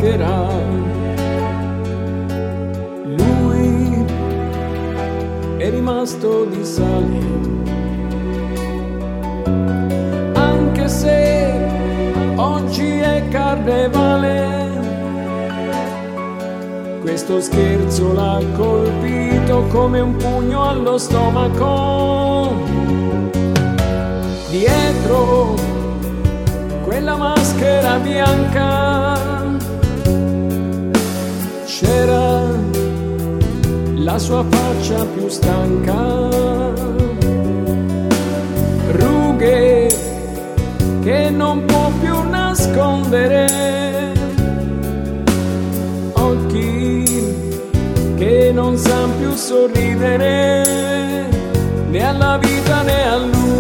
maschera. Lui è rimasto di sale, anche se oggi è carnevale. Questo scherzo l'ha colpito come un pugno allo stomaco. Dietro quella maschera bianca c'era la sua faccia più stanca, rughe che non può più nascondere, occhi che non sanno più sorridere né alla vita né a lui.